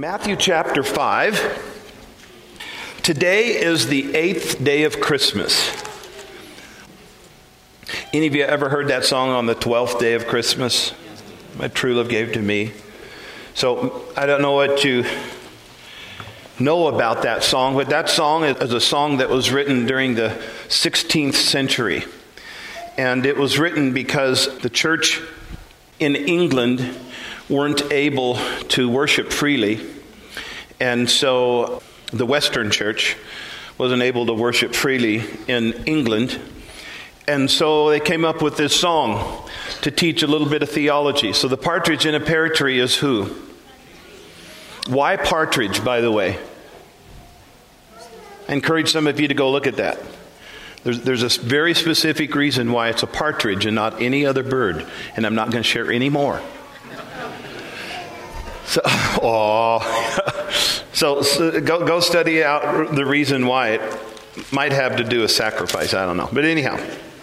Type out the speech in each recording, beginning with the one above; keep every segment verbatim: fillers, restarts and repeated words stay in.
Matthew chapter five. Today is the eighth day of Christmas. Any of you ever heard that song, On the twelfth Day of Christmas? My true love gave to me. So I don't know what you know about that song, but that song is a song that was written during the sixteenth century. And it was written because the church in England weren't able to worship freely. And so the Western church wasn't able to worship freely in England. And so they came up with this song to teach a little bit of theology. So the partridge in a pear tree is who? Why partridge, by the way? I encourage some of you to go look at that. There's, there's a very specific reason why it's a partridge and not any other bird. And I'm not going to share any more. So, oh, so, so go, go study out the reason why it might have to do with sacrifice. I don't know. But anyhow.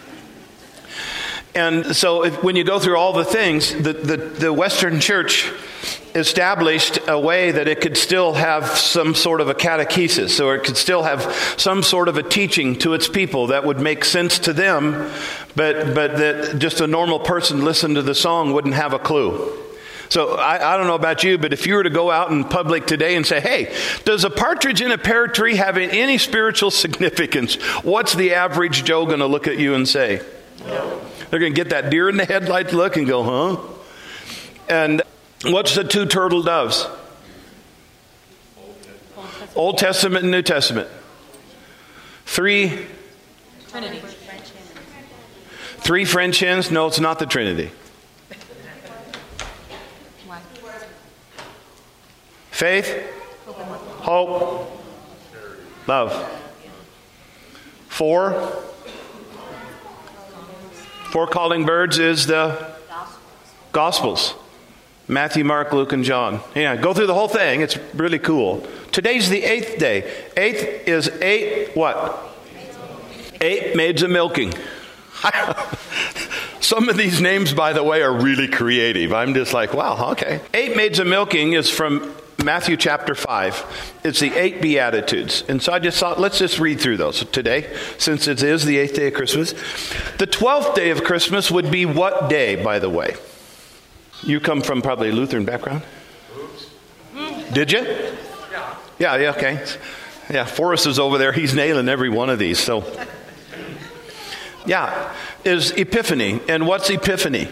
And so if, when you go through all the things, the, the, the Western church established a way that it could still have some sort of a catechesis, or it could still have some sort of a teaching to its people that would make sense to them, but, but that just a normal person listening to the song wouldn't have a clue. So I, I don't know about you, but if you were to go out in public today and say, hey, does a partridge in a pear tree have any spiritual significance? What's the average Joe going to look at you and say? No. They're going to get that deer in the headlight look and go, huh? And what's the two turtle doves? Old Testament and New Testament. Three. Trinity. Three French hens? No, it's not the Trinity. Faith, hope, love. Four. Four calling birds is the Gospels. Matthew, Mark, Luke, and John. Yeah, go through the whole thing. It's really cool. Today's the eighth day. Eighth is eight what? Eight maids a milking. Some of these names, by the way, are really creative. I'm just like, wow, okay. Eight maids a milking is from Matthew chapter five. It's the eight Beatitudes. And so I just thought, let's just read through those today, since it is the eighth day of Christmas. The twelfth day of Christmas would be what day, by the way? You come from probably a Lutheran background? Did you? Yeah. Yeah, yeah, okay. Yeah, Forrest is over there. He's nailing every one of these. So, yeah, is Epiphany. And what's Epiphany?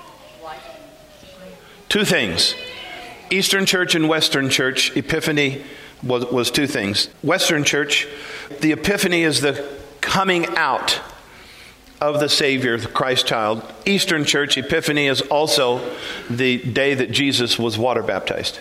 Two things. Eastern Church and Western Church, Epiphany was, was two things. Western Church, the Epiphany is the coming out of the Savior, the Christ child. Eastern Church, Epiphany is also the day that Jesus was water baptized.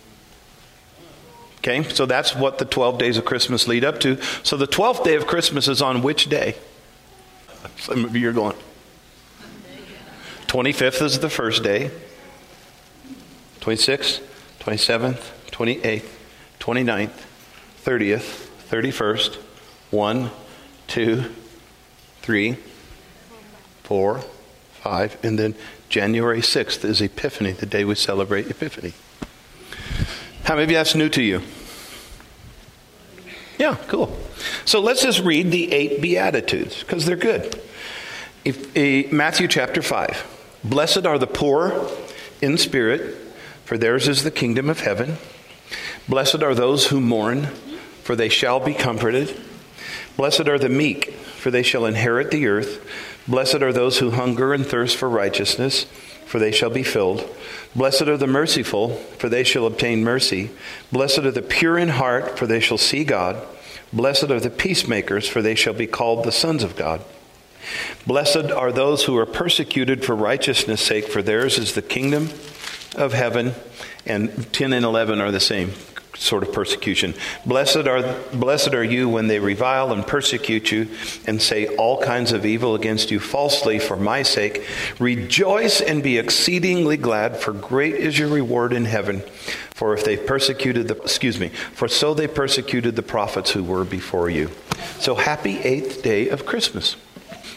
Okay, so that's what the twelve days of Christmas lead up to. So the twelfth day of Christmas is on which day? Some of you are going. twenty-fifth is the first day. twenty-sixth, twenty-seventh, twenty-eighth, twenty-ninth, thirtieth, thirty-first, one, two, three, four, five, and then January sixth is Epiphany, the day we celebrate Epiphany. How many of you that's new to you? Yeah, cool. So let's just read the eight Beatitudes, because they're good. If, uh, Matthew chapter five. Blessed are the poor in spirit, for theirs is the kingdom of heaven. Blessed are those who mourn, for they shall be comforted. Blessed are the meek, for they shall inherit the earth. Blessed are those who hunger and thirst for righteousness, for they shall be filled. Blessed are the merciful, for they shall obtain mercy. Blessed are the pure in heart, for they shall see God. Blessed are the peacemakers, for they shall be called the sons of God. Blessed are those who are persecuted for righteousness' sake, for theirs is the kingdom of heaven. And ten and eleven are the same sort of persecution. Blessed are blessed are you when they revile and persecute you and say all kinds of evil against you falsely for my sake. Rejoice and be exceedingly glad, for great is your reward in heaven. For if they persecuted the excuse me, for so they persecuted the prophets who were before you. So happy eighth day of Christmas.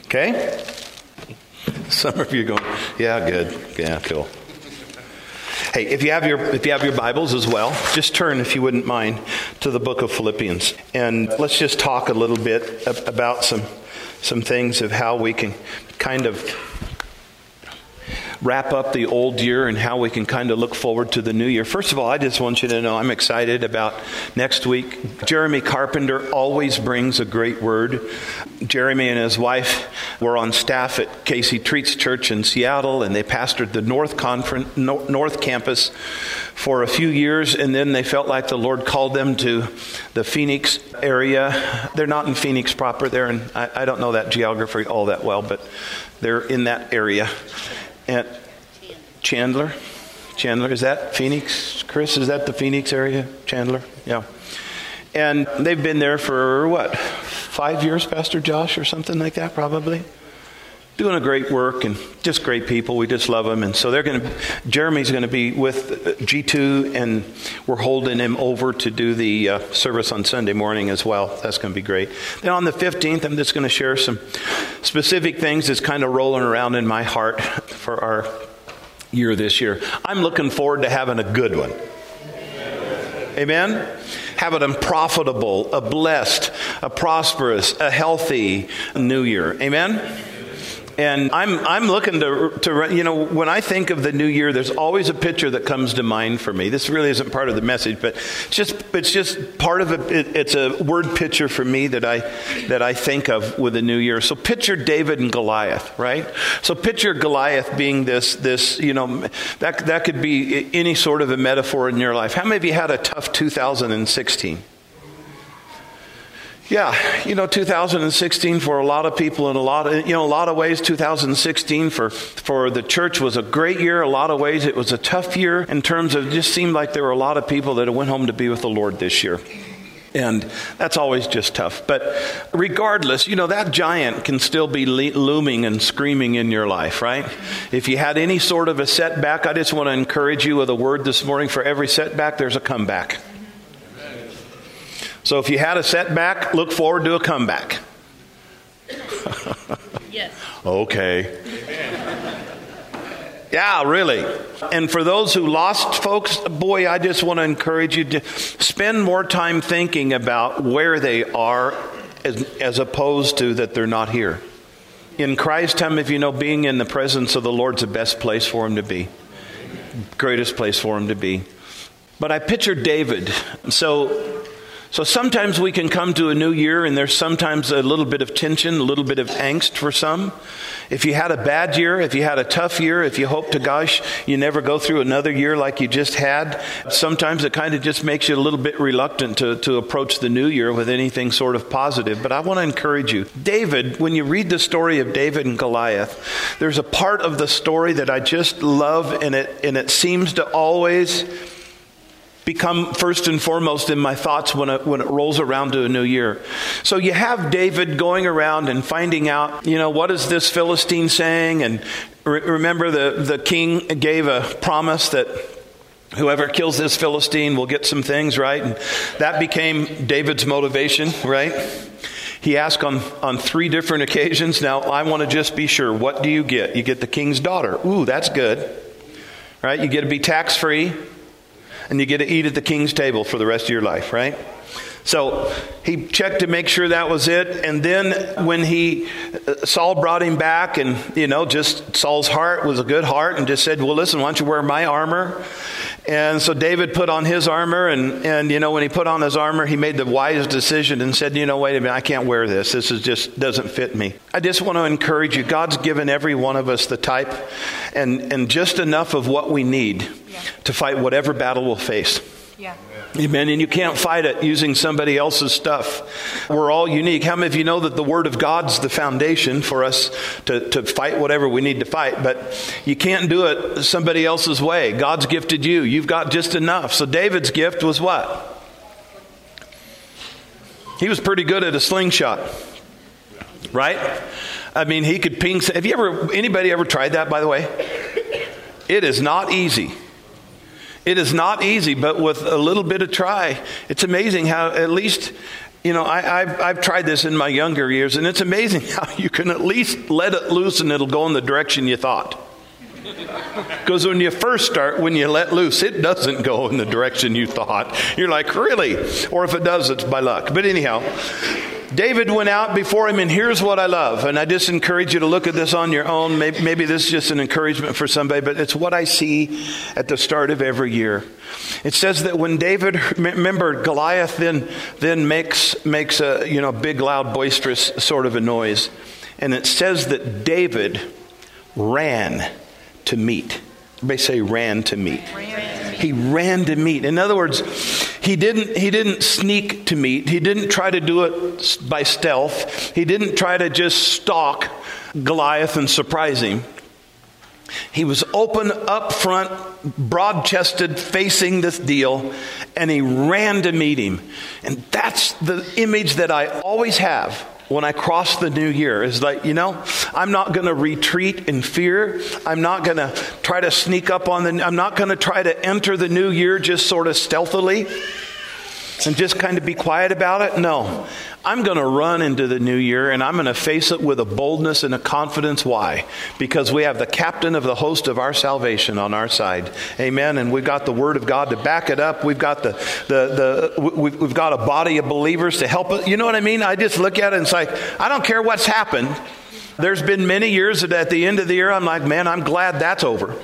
Okay? Some of you are going, yeah, good. Yeah, cool. Hey, if you have your if you have your Bibles as well, just turn, if you wouldn't mind, to the book of Philippians, and let's just talk a little bit about some some things of how we can kind of wrap up the old year and how we can kind of look forward to the new year. First of all, I just want you to know I'm excited about next week. Jeremy Carpenter always brings a great word. Jeremy and his wife were on staff at Casey Treat's Church in Seattle, and they pastored the North Conference, North Campus for a few years, and then they felt like the Lord called them to the Phoenix area. They're not in Phoenix proper. They're in, I, I don't know that geography all that well, but they're in that area. At Chandler. Chandler, is that Phoenix? Chris, is that the Phoenix area? Chandler? Yeah. And they've been there for, what, five years, Pastor Josh, or something like that, probably? Doing a great work and just great people. We just love them. And so they're going to, Jeremy's going to be with G two, and we're holding him over to do the uh, service on Sunday morning as well. That's going to be great. Then on the fifteenth, I'm just going to share some specific things that's kind of rolling around in my heart for our year this year. I'm looking forward to having a good one. Amen? Having a profitable, a blessed, a prosperous, a healthy new year. Amen? And I'm I'm looking to, to, you know, when I think of the new year, there's always a picture that comes to mind for me. This really isn't part of the message, but it's just it's just part of it. it it's a word picture for me that I that I think of with the new year. So picture David and Goliath, right? So picture Goliath being this this you know that that could be any sort of a metaphor in your life. How many of you had a tough two thousand sixteen? Yeah, you know, two thousand sixteen for a lot of people in a lot of, you know, a lot of ways, two thousand sixteen for, for the church was a great year. A lot of ways it was a tough year in terms of, it just seemed like there were a lot of people that went home to be with the Lord this year. And that's always just tough. But regardless, you know, that giant can still be le- looming and screaming in your life, right? If you had any sort of a setback, I just want to encourage you with a word this morning. For every setback, there's a comeback. So if you had a setback, look forward to a comeback. Yes. Okay. Yeah, really. And for those who lost folks, boy, I just want to encourage you to spend more time thinking about where they are as, as opposed to that they're not here. In Christ, how many of you know being in the presence of the Lord's the best place for him to be? Greatest place for him to be. But I picture David. So... So sometimes we can come to a new year and there's sometimes a little bit of tension, a little bit of angst for some. If you had a bad year, if you had a tough year, if you hope to gosh, you never go through another year like you just had, sometimes it kind of just makes you a little bit reluctant to, to approach the new year with anything sort of positive. But I want to encourage you. David, when you read the story of David and Goliath, there's a part of the story that I just love, and it and it seems to always become first and foremost in my thoughts when it, when it rolls around to a new year. So you have David going around and finding out, you know, what is this Philistine saying? And re- remember the, the king gave a promise that whoever kills this Philistine will get some things, right? And that became David's motivation, right? He asked on, on three different occasions. Now, I want to just be sure. What do you get? You get the king's daughter. Ooh, that's good. Right? You get to be tax-free. And you get to eat at the king's table for the rest of your life, right? So he checked to make sure that was it. And then when he, Saul brought him back, and, you know, just Saul's heart was a good heart, and just said, well, listen, why don't you wear my armor? And so David put on his armor, and, and, you know, when he put on his armor, he made the wise decision and said, you know, wait a minute, I can't wear this. This is just doesn't fit me. I just want to encourage you. God's given every one of us the type and, and just enough of what we need yeah. to fight whatever battle we'll face. Yeah. Amen. And you can't fight it using somebody else's stuff. We're all unique. How many of you know that the Word of God's the foundation for us to, to fight whatever we need to fight? But you can't do it somebody else's way. God's gifted you. You've got just enough. So David's gift was what? He was pretty good at a slingshot. Right? I mean, he could ping. Have you ever, anybody ever tried that, by the way? It is not easy. It is not easy, but with a little bit of try, it's amazing how at least, you know, I, I've, I've tried this in my younger years, and it's amazing how you can at least let it loose and it'll go in the direction you thought. Because when you first start, when you let loose, it doesn't go in the direction you thought. You're like, really? Or if it does, it's by luck. But anyhow, David went out before him, and here's what I love. And I just encourage you to look at this on your own. Maybe, maybe this is just an encouragement for somebody, but it's what I see at the start of every year. It says that when David, remember Goliath then then makes makes a you know big, loud, boisterous sort of a noise. And it says that David ran to meet. Everybody say ran to meet. Ran to meet. He ran to meet. In other words, he didn't he didn't sneak to meet. He didn't try to do it by stealth. He didn't try to just stalk Goliath and surprise him. He was open up front, broad-chested, facing this deal, and he ran to meet him. And that's the image that I always have when I cross the new year. Is like, you know, I'm not going to retreat in fear. I'm not going to try to sneak up on the, I'm not going to try to enter the new year just sort of stealthily and just kind of be quiet about it. No, I'm going to run into the new year, and I'm going to face it with a boldness and a confidence. Why? Because we have the captain of the host of our salvation on our side. Amen. And we've got the word of God to back it up. We've got the, the, the we've, we've got a body of believers to help us. You know what I mean? I just look at it and it's like, I don't care what's happened. There's been many years that at the end of the year, I'm like, man, I'm glad that's over.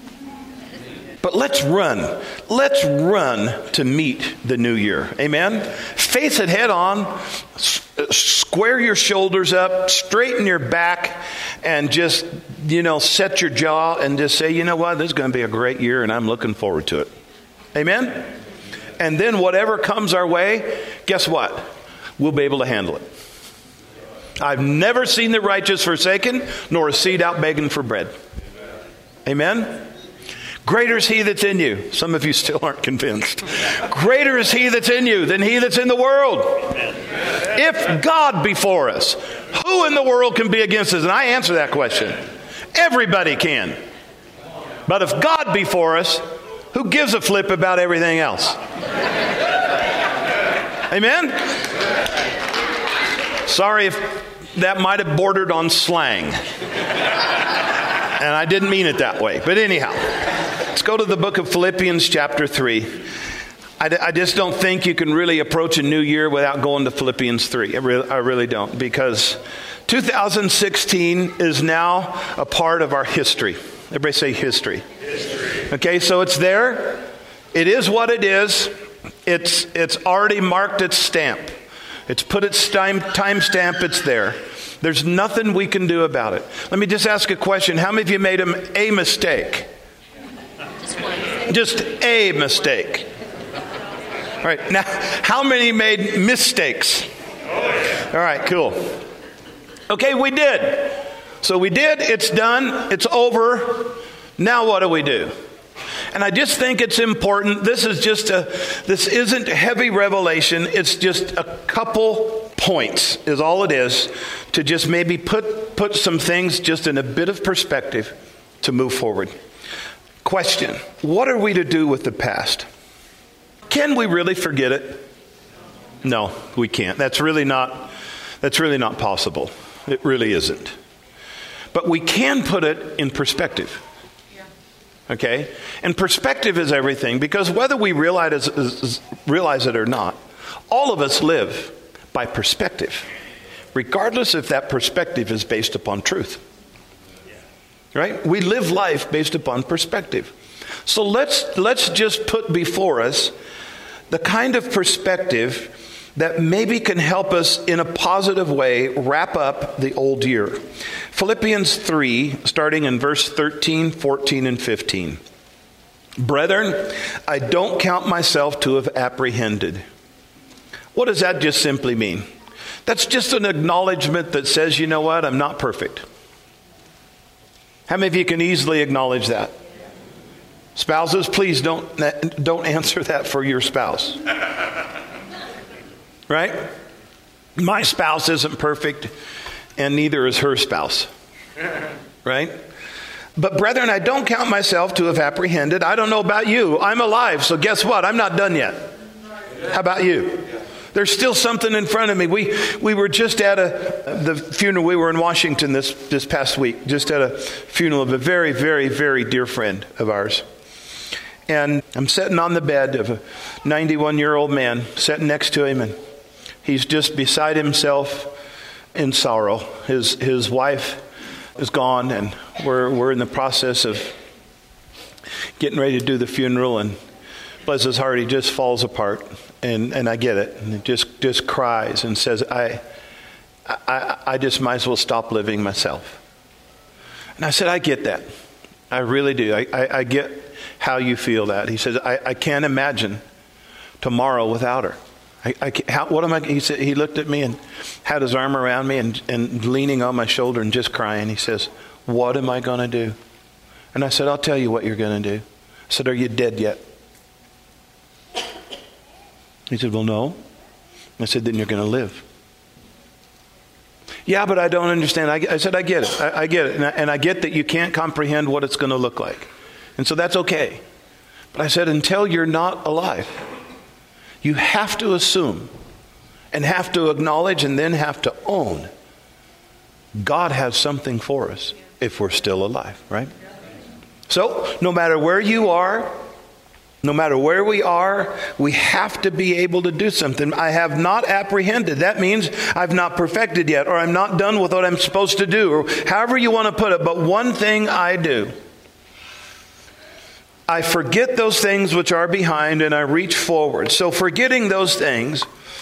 But let's run. Let's run to meet the new year. Amen? Face it head on. S- square your shoulders up. Straighten your back. And just, you know, set your jaw and just say, you know what? This is going to be a great year and I'm looking forward to it. Amen? And then whatever comes our way, guess what? We'll be able to handle it. I've never seen the righteous forsaken, nor a seed out begging for bread. Amen? Greater is he that's in you. Some of you still aren't convinced. Greater is he that's in you than he that's in the world. If God be for us, who in the world can be against us? And I answer that question. Everybody can. But if God be for us, who gives a flip about everything else? Amen? Sorry if that might have bordered on slang. And I didn't mean it that way. But anyhow, let's go to the book of Philippians chapter three. I, I just don't think you can really approach a new year without going to Philippians three. I really, I really don't. Because two thousand sixteen is now a part of our history. Everybody say history. History. Okay, so it's there. It is what it is. It's, it's already marked its stamp. It's put its time, time stamp. It's there. There's nothing we can do about it. Let me just ask a question. How many of you made a, a mistake? Just one. Just a mistake. All right. Now, how many made mistakes? All right, cool. Okay, we did. So we did. It's done. It's over. Now what do we do? And I just think it's important. This is just a, this isn't heavy revelation. It's just a couple points is all it is to just maybe put, put some things just in a bit of perspective to move forward. Question: what are we to do with the past? Can we really forget it? No, we can't. That's really not, that's really not possible. It really isn't. But we can put it in perspective. Okay? And perspective is everything, because whether we realize, realize it or not, all of us live by perspective, regardless if that perspective is based upon truth. Right? We live life based upon perspective. So let's let's just put before us the kind of perspective that maybe can help us in a positive way wrap up the old year. Philippians three, starting in verse thirteen, fourteen, and fifteen. Brethren, I don't count myself to have apprehended. What does that just simply mean? That's just an acknowledgement that says, you know what, I'm not perfect. How many of you can easily acknowledge that? Spouses, please don't, don't answer that for your spouse. Right? My spouse isn't perfect, and neither is her spouse. Right? But brethren, I don't count myself to have apprehended. I don't know about you. I'm alive, so guess what? I'm not done yet. How about you? There's still something in front of me. We we were just at a the funeral. We were in Washington this, this past week, just at a funeral of a very, very, very dear friend of ours. And I'm sitting on the bed of a ninety-one-year-old man, sitting next to him, and he's just beside himself in sorrow. His his wife is gone, and we're we're in the process of getting ready to do the funeral, and bless his heart, he just falls apart. And and I get it. And he just, just cries and says, I, I I just might as well stop living myself. And I said, I get that. I really do. I, I, I get how you feel that. He says, I, I can't imagine tomorrow without her. I, I how, what am I? He said. He looked at me and had his arm around me and, and leaning on my shoulder and just crying. He says, what am I going to do? And I said, I'll tell you what you're going to do. I said, are you dead yet? He said, well, no. I said, then you're going to live. Yeah, but I don't understand. I, I said, I get it. I, I get it. And I, and I get that you can't comprehend what it's going to look like. And so that's okay. But I said, until you're not alive, you have to assume and have to acknowledge and then have to own God has something for us if we're still alive, right? So no matter where you are, no matter where we are, we have to be able to do something. I have not apprehended. That means I've not perfected yet, or I'm not done with what I'm supposed to do, or however you want to put it. But one thing I do, I forget those things which are behind and I reach forward. So forgetting those things,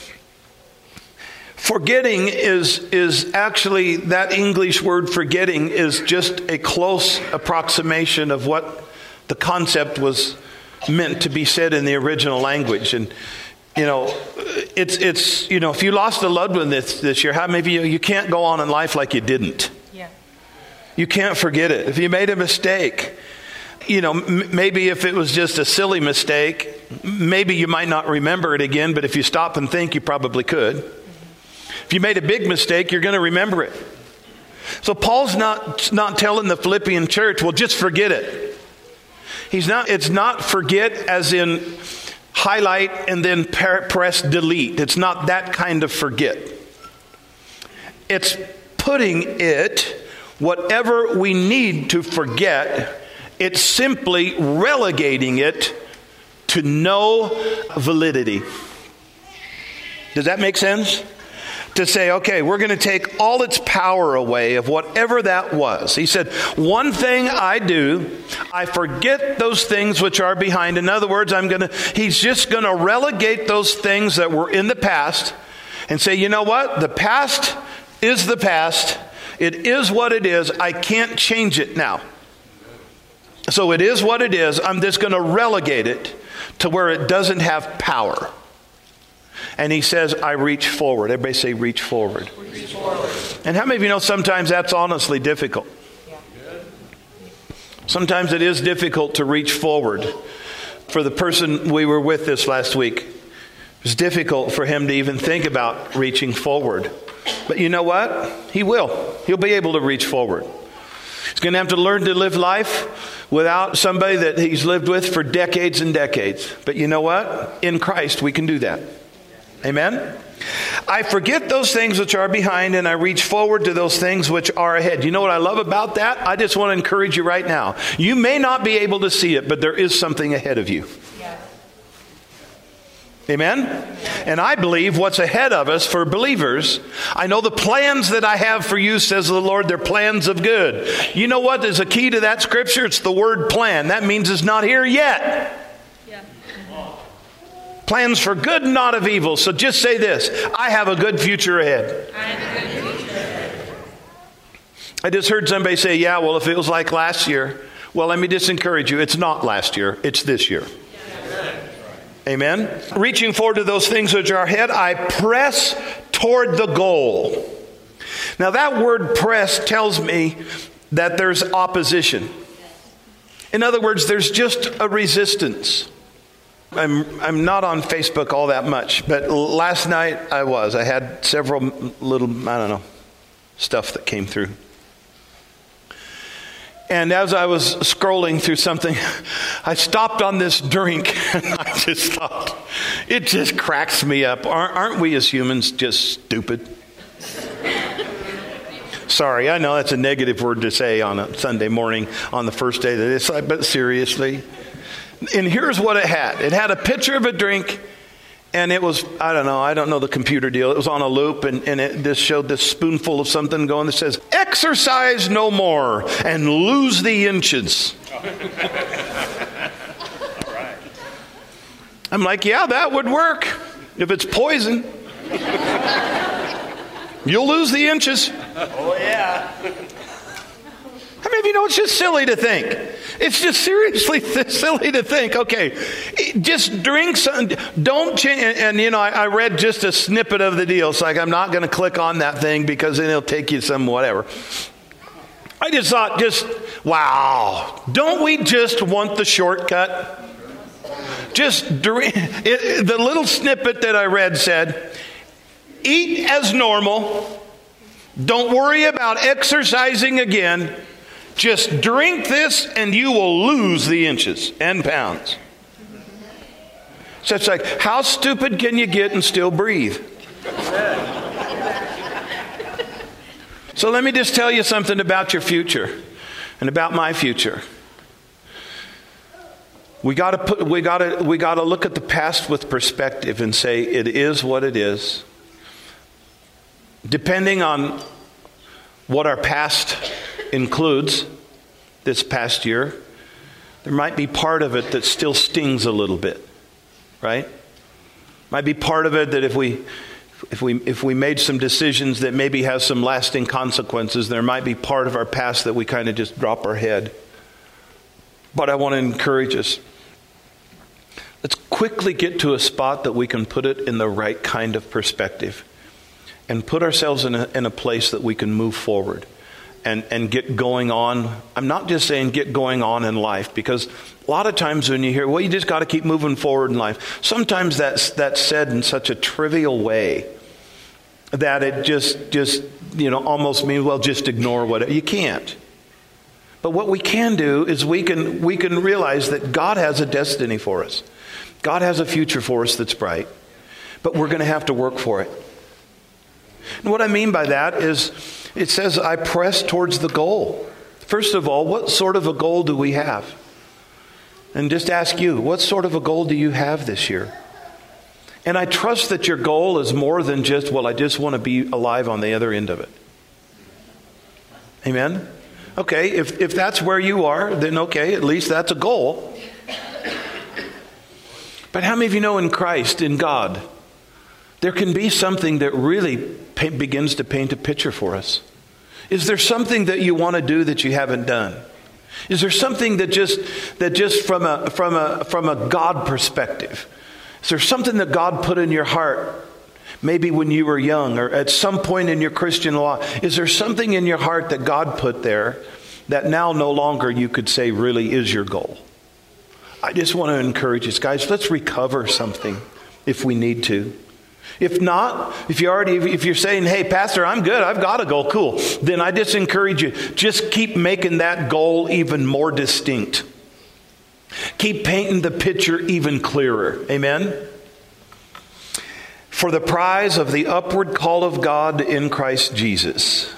forgetting is, is actually, that English word forgetting is just a close approximation of what the concept was meant to be said in the original language. And you know, it's it's you know, if you lost a loved one this this year, how many of you you can't go on in life like you didn't? Yeah. You can't forget it. If you made a mistake, you know, m- maybe if it was just a silly mistake, maybe you might not remember it again. But if you stop and think, you probably could. Mm-hmm. If you made a big mistake, you're going to remember it. So Paul's not not telling the Philippian church, well, just forget it. He's not, it's not forget as in highlight and then press delete. It's not that kind of forget. It's putting it, whatever we need to forget, it's simply relegating it to no validity. Does that make sense? To say, okay, we're going to take all its power away of whatever that was. He said, one thing I do, I forget those things which are behind. In other words, I'm going to, he's just going to relegate those things that were in the past and say, you know what? The past is the past. It is what it is. I can't change it now. So it is what it is. I'm just going to relegate it to where it doesn't have power. And he says, I reach forward. Everybody say, reach forward. Reach forward. And how many of you know sometimes that's honestly difficult? Yeah. Sometimes it is difficult to reach forward. For the person we were with this last week, it was difficult for him to even think about reaching forward. But you know what? He will. He'll be able to reach forward. He's going to have to learn to live life without somebody that he's lived with for decades and decades. But you know what? In Christ, we can do that. Amen? I forget those things which are behind and I reach forward to those things which are ahead. You know what I love about that? I just want to encourage you right now. You may not be able to see it, but there is something ahead of you. Yes. Amen? And I believe what's ahead of us for believers, I know the plans that I have for you, says the Lord, they're plans of good. You know what is a key to that scripture? It's the word plan. That means it's not here yet. Plans for good, not of evil. So just say this, I have a good future ahead. I have a good future ahead. I just heard somebody say, yeah, well, if it was like last year. Well, let me just encourage you. It's not last year. It's this year. Yes. Amen. Reaching forward to those things which are ahead, I press toward the goal. Now that word press tells me that there's opposition. In other words, there's just a resistance. I'm I'm not on Facebook all that much, but last night I was. I had several little, I don't know, stuff that came through. And as I was scrolling through something, I stopped on this drink, and I just thought, it just cracks me up. Aren't, aren't we as humans just stupid? Sorry, I know that's a negative word to say on a Sunday morning on the first day of this, but seriously. And here's what it had. It had a picture of a drink, and it was, I don't know, I don't know the computer deal. It was on a loop, and, and it just showed this spoonful of something going that says, exercise no more and lose the inches. All right. I'm like, yeah, that would work if it's poison. You'll lose the inches. Oh, yeah. How many of you know it's just silly to think? It's just seriously th- silly to think, okay, just drink some, don't change. And, and you know, I, I read just a snippet of the deal. It's like, I'm not going to click on that thing because then it'll take you some whatever. I just thought, just, wow, don't we just want the shortcut? Just drink. It, the little snippet that I read said, eat as normal. Don't worry about exercising again. Just drink this and you will lose the inches and pounds. So it's like, how stupid can you get and still breathe? So let me just tell you something about your future and about my future. We got to put we got to we got to look at the past with perspective and say it is what it is. Depending on what our past includes this past year, there might be part of it that still stings a little bit, right? Might be part of it that if we if we if we made some decisions that maybe has some lasting consequences, there might be part of our past that we kind of just drop our head. But I want to encourage us. Let's quickly get to a spot that we can put it in the right kind of perspective and put ourselves in a, in a place that we can move forward and, and get going on. I'm not just saying get going on in life, because a lot of times when you hear, well, you just got to keep moving forward in life. Sometimes that's, that's said in such a trivial way that it just, just, you know, almost means, well, just ignore what you can't. But what we can do is we can we can realize that God has a destiny for us. God has a future for us that's bright. But we're going to have to work for it. And what I mean by that is it says, I press towards the goal. First of all, what sort of a goal do we have? And just ask you, what sort of a goal do you have this year? And I trust that your goal is more than just, well, I just want to be alive on the other end of it. Amen? Okay, if, if that's where you are, then okay, at least that's a goal. But how many of you know in Christ, in God, there can be something that really pa- begins to paint a picture for us? Is there something that you want to do that you haven't done? Is there something that just that just from a from a from a God perspective? Is there something that God put in your heart? Maybe when you were young or at some point in your Christian life, is there something in your heart that God put there that now no longer you could say really is your goal? I just want to encourage us, guys, let's recover something if we need to. If not, if you already, if you're saying, hey, Pastor, I'm good, I've got a goal, cool. Then I just encourage you, just keep making that goal even more distinct. Keep painting the picture even clearer. Amen? For the prize of the upward call of God in Christ Jesus.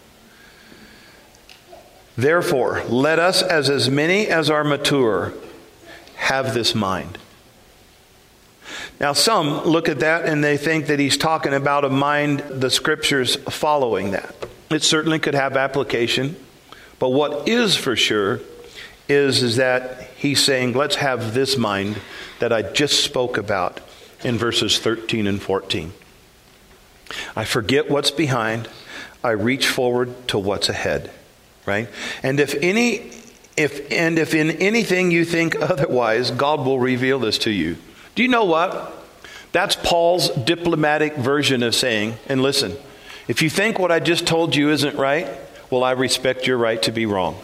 Therefore, let us, as as many as are mature, have this mind. Now, some look at that and they think that he's talking about a mind, the scriptures following that. It certainly could have application. But what is for sure is, is that he's saying, let's have this mind that I just spoke about in verses thirteen and fourteen. I forget what's behind. I reach forward to what's ahead. Right? And if any, if and if in anything you think otherwise, God will reveal this to you. Do you know what? That's Paul's diplomatic version of saying, and listen, if you think what I just told you isn't right, well, I respect your right to be wrong.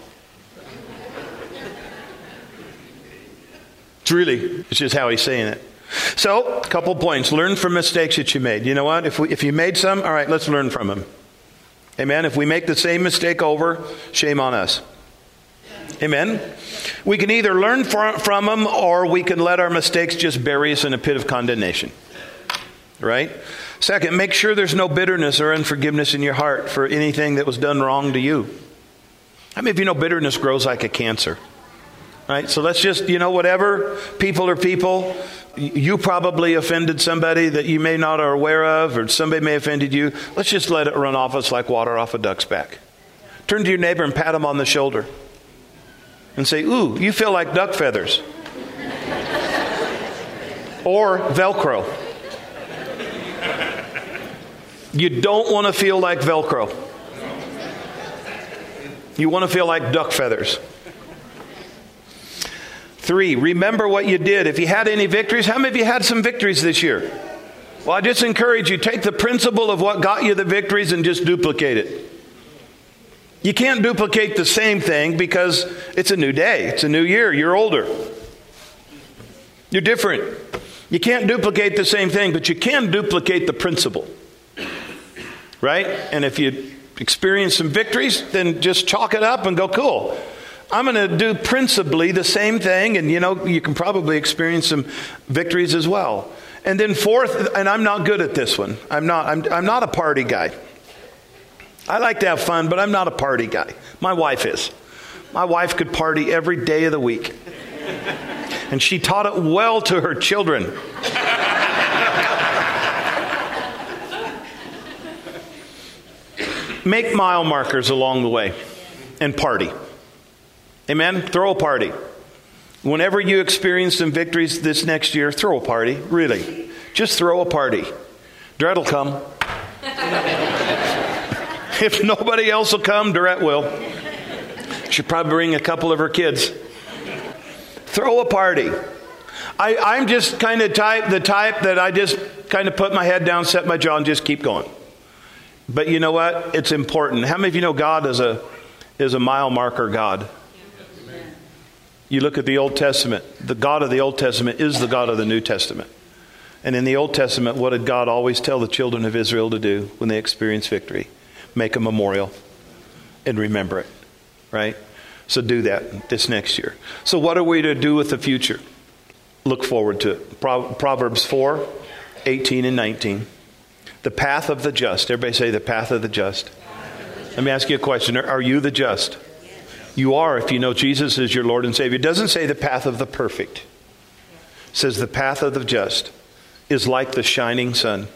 It's really, it's just how he's saying it. So, a couple points. Learn from mistakes that you made. You know what? If we, if you made some, all right, let's learn from them. Amen? If we make the same mistake over, shame on us. Amen? We can either learn from, from them, or we can let our mistakes just bury us in a pit of condemnation. Right? Second, make sure there's no bitterness or unforgiveness in your heart for anything that was done wrong to you. How many of you know bitterness grows like a cancer? Right? So let's just, you know, whatever, people are people. You probably offended somebody that you may not are aware of, or somebody may have offended you. Let's just let it run off us like water off a duck's back. Turn to your neighbor and pat him on the shoulder and say, ooh, you feel like duck feathers. Or Velcro. You don't want to feel like Velcro. You want to feel like duck feathers. Three, remember what you did. If you had any victories, how many of you had some victories this year? Well, I just encourage you, take the principle of what got you the victories and just duplicate it. You can't duplicate the same thing because it's a new day. It's a new year. You're older. You're different. You can't duplicate the same thing, but you can duplicate the principle. Right? And if you experience some victories, then just chalk it up and go, cool. I'm going to do principally the same thing, and you know, you can probably experience some victories as well. And then fourth, and I'm not good at this one. I'm not I'm I'm not a party guy. I like to have fun, but I'm not a party guy. My wife is. My wife could party every day of the week. And she taught it well to her children. Make mile markers along the way and party. Amen? Throw a party. Whenever you experience some victories this next year, throw a party. Really. Just throw a party. Dred will come. If nobody else will come, Dorette will. She'll probably bring a couple of her kids. Throw a party. I, I'm just kind of type the type that I just kind of put my head down, set my jaw, and just keep going. But you know what? It's important. How many of you know God is a is a mile marker God? You look at the Old Testament. The God of the Old Testament is the God of the New Testament. And in the Old Testament, what did God always tell the children of Israel to do when they experienced victory? Make a memorial and remember it. Right? So do that this next year. So what are we to do with the future? Look forward to it. Proverbs four, eighteen and nineteen. The path of the just. Everybody say the path of the just. Let me ask you a question. Are you the just? You are if you know Jesus is your Lord and Savior. It doesn't say the path of the perfect. It says the path of the just is like the shining sun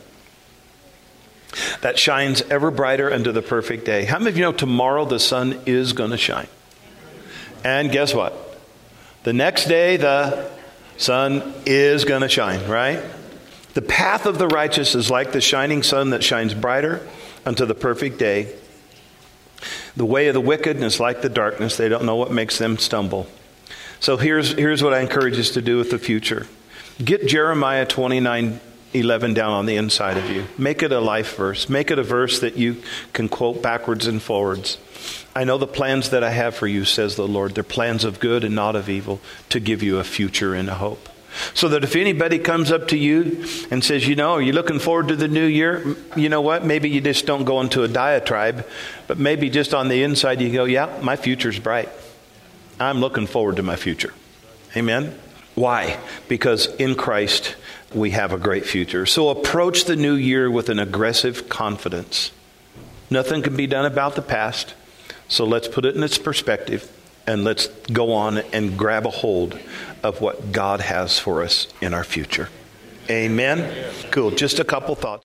that shines ever brighter unto the perfect day. How many of you know tomorrow the sun is going to shine? And guess what? The next day the sun is going to shine, right? The path of the righteous is like the shining sun that shines brighter unto the perfect day. The way of the wicked is like the darkness. They don't know what makes them stumble. So here's here's what I encourage us to do with the future. Get Jeremiah twenty-nine eleven down on the inside of you. Make it a life verse. Make it a verse that you can quote backwards and forwards. I know the plans that I have for you, says the Lord. They're plans of good and not of evil, to give you a future and a hope. So that if anybody comes up to you and says, you know, are you looking forward to the new year? You know what? Maybe you just don't go into a diatribe, but maybe just on the inside you go, yeah, my future's bright. I'm looking forward to my future. Amen? Why? Because in Christ we have a great future. So approach the new year with an aggressive confidence. Nothing can be done about the past. So let's put it in its perspective. And let's go on and grab a hold of what God has for us in our future. Amen? Cool. Just a couple thoughts.